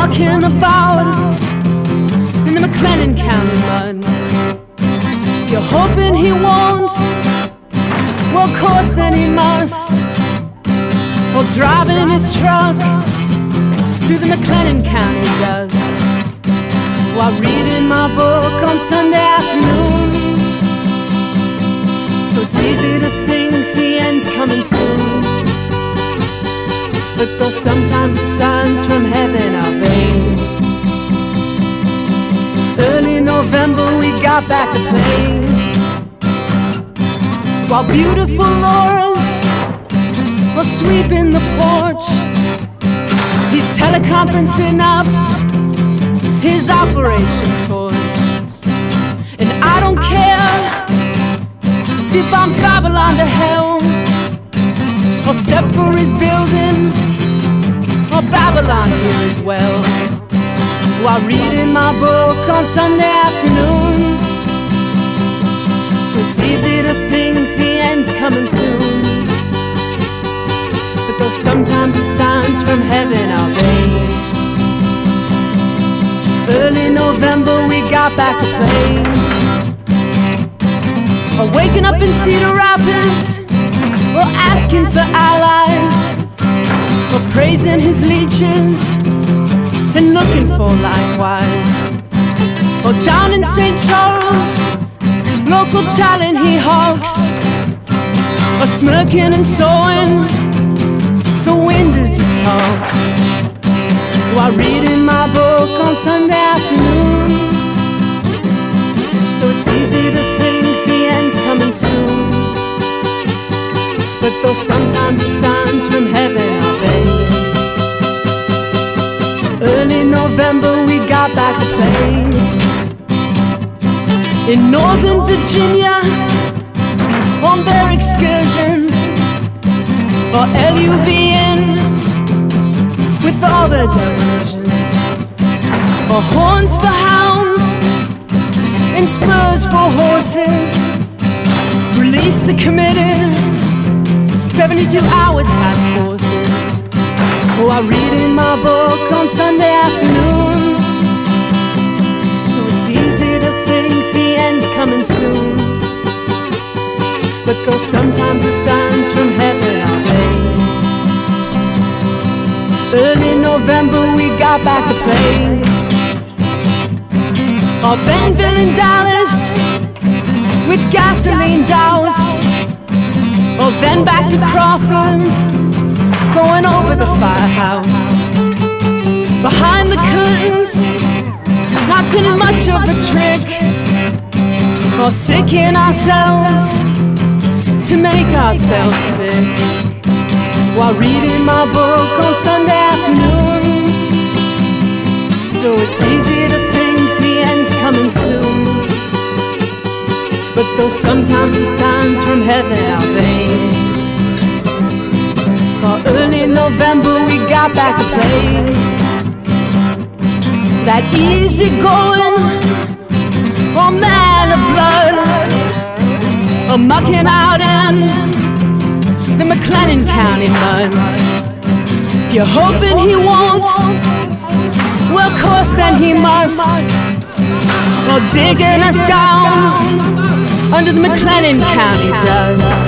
mucking about in the McLennan County mud. If you're hoping he won't, well, of course then he must. Or driving his truck through the McLennan County dust, while reading my book on Sunday afternoon. So it's easy to think the end's coming soon, but though sometimes the signs from heaven are vain. Early November we got back the plane, while beautiful Laura's was sweeping the porch. He's teleconferencing up his operation torch. And I don't care if he bombs Babylon to hell, or set for his building, or Babylon here as well. While reading my book on Sunday afternoon, so it's easy to think the end's coming soon, but though sometimes the signs from heaven are vain. Early November we got back the plane, or waking up in Cedar Rapids, or asking for allies, or praising his leeches and looking for likewise. Or down in St. Charles, local talent he hawks, or smirking and sawing the wind as he talks, while reading my book on Sunday afternoon. So it's easy to think the end's coming soon, but though sometimes the signs from heaven are vain. Early November we got back the plane, in Northern Virginia on their excursions, or LUVN with all their diversions, or horns for hounds and spurs for horses. Release the committed 72-hour task forces, while reading my book on Sunday afternoon. So it's easy to think the end's coming soon, but though sometimes the signs from heaven are vain. Early November we got back the plane, or Benville in Dallas with gasoline douse, or then back to Crawford, going over the firehouse. Behind the curtains, not too much of a trick, or sicking ourselves to make ourselves sick, while reading my book on Sunday afternoon. So it's easy to think the end's coming soon, but though sometimes the signs from heaven are vain. For early November we got back the plane, that easy going, oh man of blood, or mucking out in the McLennan County mud. If you're hoping he won't, well, of course then he must. Or digging us down under the McLennan County dust.